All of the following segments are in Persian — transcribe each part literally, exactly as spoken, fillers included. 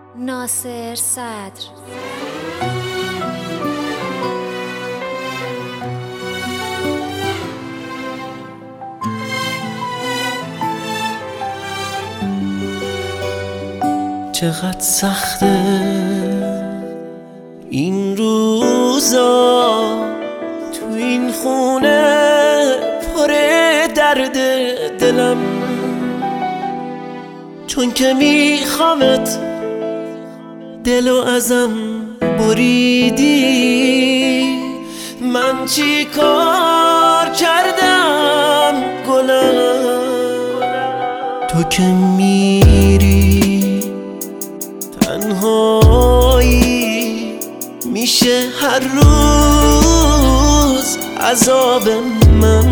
ناصر صدر. چقدر سخته این روزا تو این خونه پر درد دلم، چون که میخوامت دلو ازم بریدی. من چی کار کردم گلم؟ تو که میری تنهایی میشه هر روز عذاب من.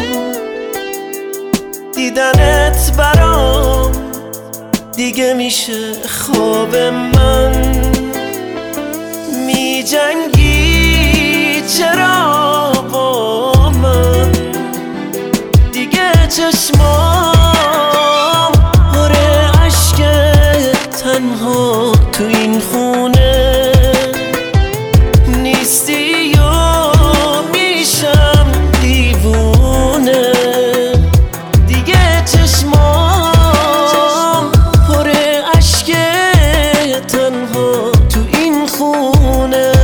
دیدنت برام دیگه میشه خواب من. می جنگی چرا با من؟ دیگه چشمام پر اشک تنها تو این خونه نیستی و میشم دیوونه. دیگه چشمام پر اشک تنها تو این خونه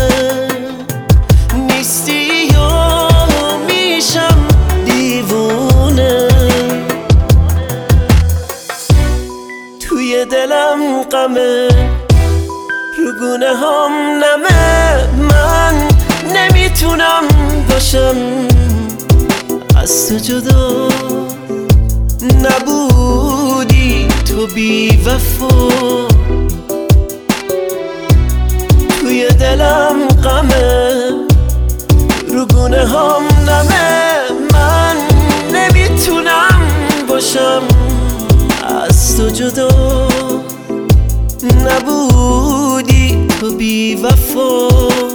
نیستی و میشم دیوونه. توی دلم غمه، رو گونه هم نمه. من نمیتونم باشم از تو جدا. نبودی تو بی وفا. توی دلم غمه، رو گونه هم نمه. من نمیتونم باشم از تو جدا. نبودی تو بی وفا.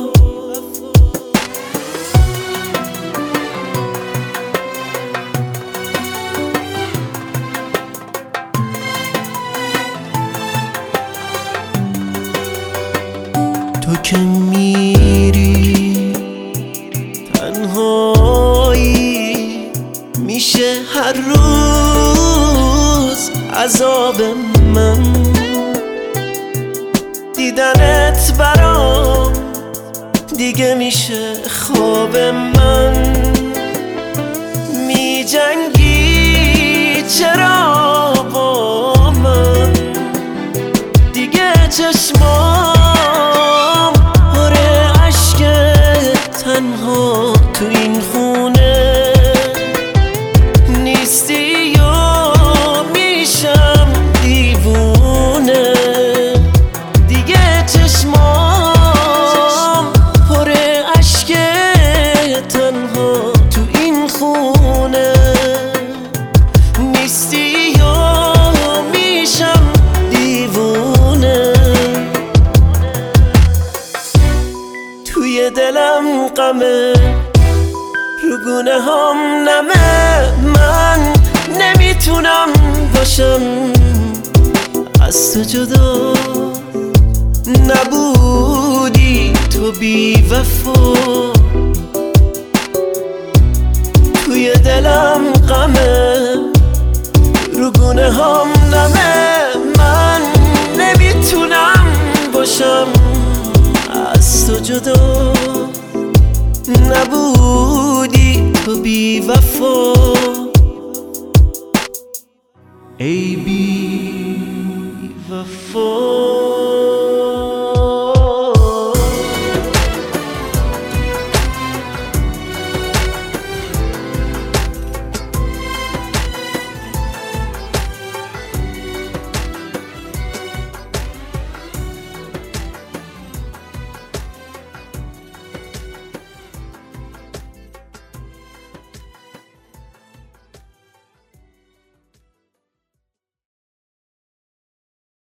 تو که میری تنهایی میشه هر روز عذاب من. دیدنت برام دیگه میشه خواب من. می جنگی چرا با من؟ دیگه چشمام پر اشک تنها تو این خونه نیستی و میشم دیوونه. دیگه چشمام پر اشک تنها تو این خونه نیستی و میشم دیوونه. توی دلم غمه، رو گونه هم نمه. من نمیتونم باشم از تو جدا. نبودی تو بی وفا. توی دلم غمه، رو گونه هم نمه. من نمیتونم باشم از تو جدا. نبودی تو بی وفا. ای بی وفا.